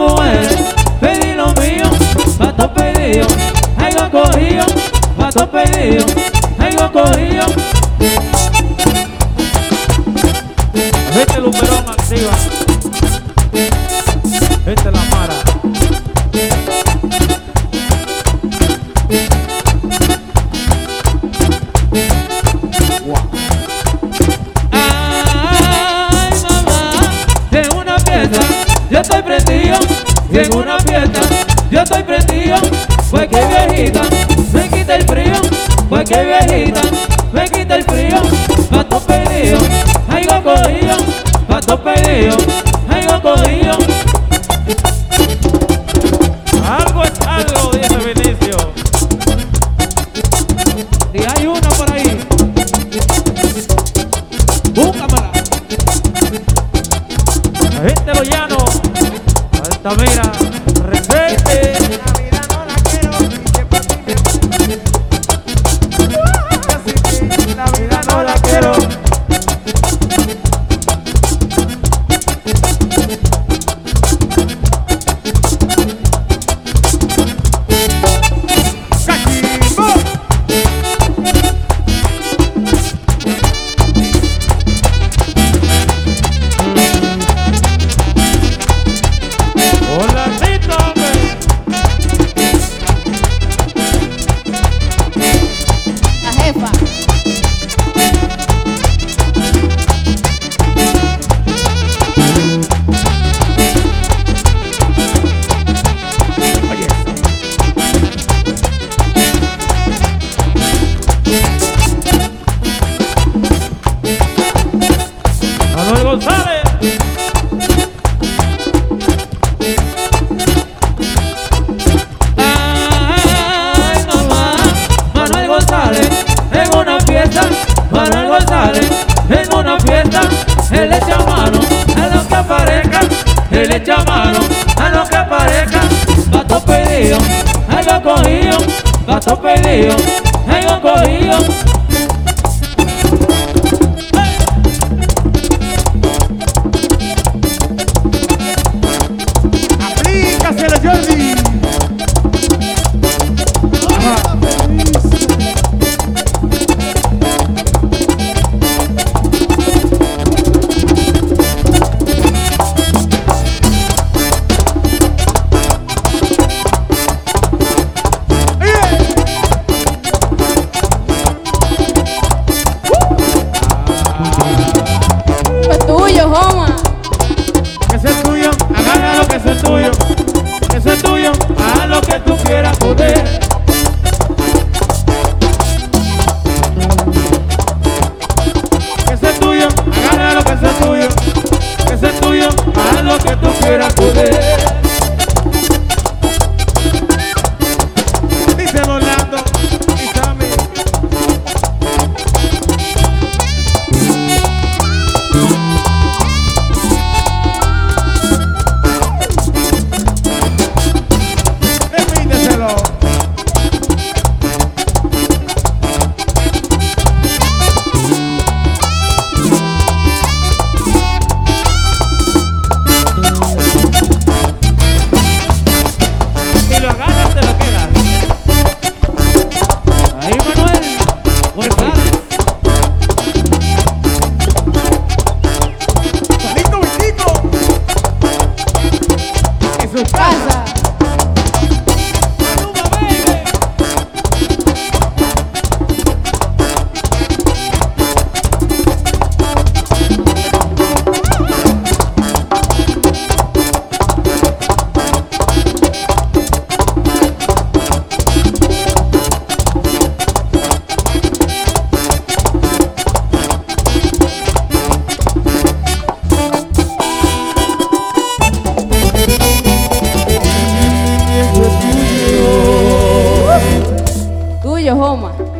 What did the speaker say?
mujeres, pedí lo mío, pato pedido, algo cogido, pato pedido, algo cogido. Este Luperón activa. Esta es la Mara. Ay, mamá, en una fiesta yo estoy prendido, y en una fiesta yo estoy prendido. Pues que viejita me quita el frío, pues que viejita me quita el frío. Pato pedido, algo cogido, pato pedido, algo cogido. Algo es algo, dice Vinicio. Y hay una por ahí, búscamela. La gente lo llano. Altamira, Resende. La vida no la quiero y que por ti me casi la vida no la quiero. ¡Cachimbo! Hola, Tito, hombre. La jefa. Manuel González. Ay, mamá, Manuel González, en una fiesta, Manuel González, en una fiesta, él le echa mano a lo que aparezca, él le echa mano a lo que aparezca. Pato pedido, algo cogido, pato pedido, algo cogido. ¡Aplícaselo, Jordi! Fue tuyo, Joma. Que eso es tuyo, agarra lo que eso es tuyo, que eso es tuyo, haz lo que tú quieras poder. Que eso es tuyo, agarra lo que eso es tuyo, que eso es tuyo, haz lo que tú quieras poder. Dice Orlando y Sammy. Repíteselo. Si lo agarras, te lo quedas. Ahí, Manuel, González. Salito, Vitito. En su casa. Casa. Maluma, baby. Tuyo, Joma.